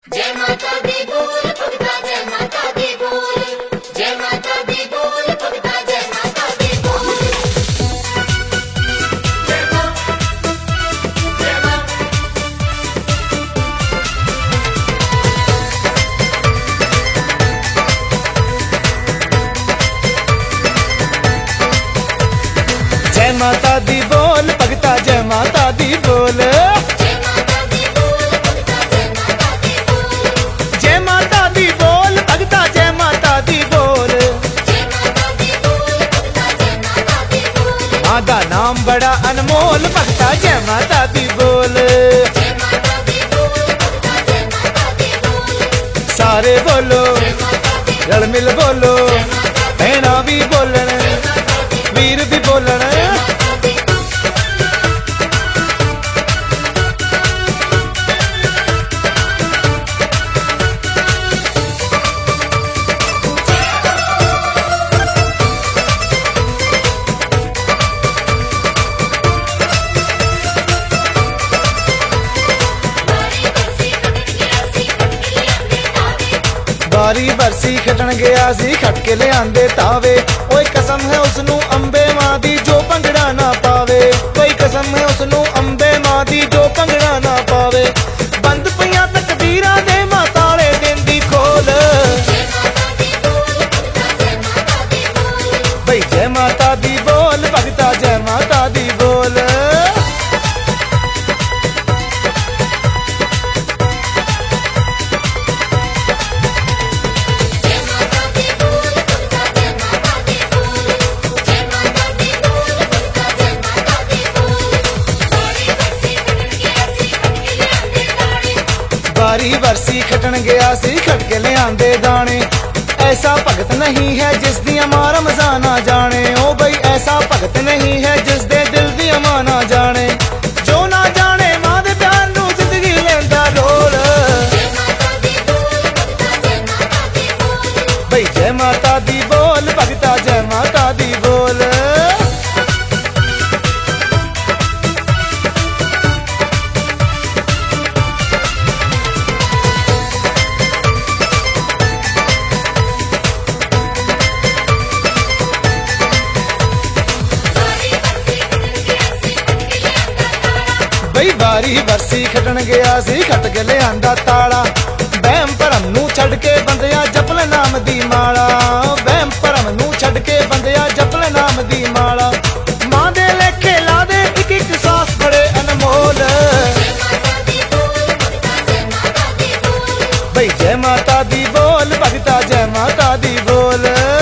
जय माता दी बोल भगता जय माता दी बोल जय माता दी बोल भगता जय माता दी बोल जय मां जय मां जय माता दी बोल भगता जय माता दी बोल जय माता दी बोल भगता जय माता दी बोल मां दा नाम बड़ा अनमोल भगता जय माता दी बोल सारे बोलो रल मिल बोलो भैणा भी बोलन वीर भी बोलन बारी बरसी खटन गया सी खट के ले आंदे तावे ओए कसम है उसनू अंबे मां दी जो भंगड़ा ना पावे कोई कसम है उसनू अंबे मां दी जो भंगड़ा ना पावे बंद पईयां तकदीरां दे माताले देंदी खोल भई जय माता दी बोल भगता जय माता दी बोल बारी बरसी खटन गया सी खट के ले आंदे दाने ऐसा भगत नहीं है जिस दी मां रमजान ना जाने ओ बई ऐसा भगत नहीं है जिस दे दिल दी मां ना जाने जो ना जाने मां दे प्यार नू जिंदगी लेंदा ढोल बई जय माता दी बोल भगता जय माता दी बोल बई बारी बरसी खटन गया सी खट के ले आंदा ताला बहम भरम नू छड़ के बंदिया जपल नाम दी माला बहम भरम नू छड़ के बंदिया जपल नाम दी माला मां दे लेखे ला दे एक एक सांस बड़े अनमोल बई जय माता दी बोल भगता जय माता दी बोल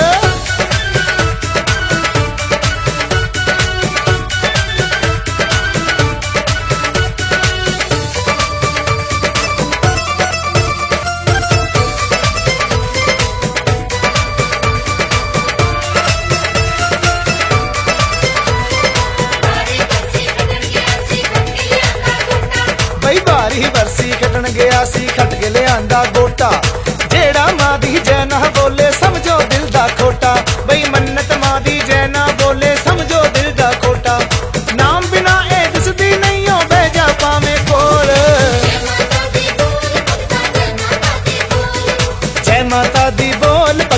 बारी बरसी खटन गया सी खट के ले आंदा गोटा जेड़ा मां दी जय ना बोले समझो दिल दा खोटा बई मन्नत मां दी जय ना बोले समझो दिल दा खोटा नाम बिना ए दिसदी नहीं हो बेजा पावे कोल जय माता दी बोल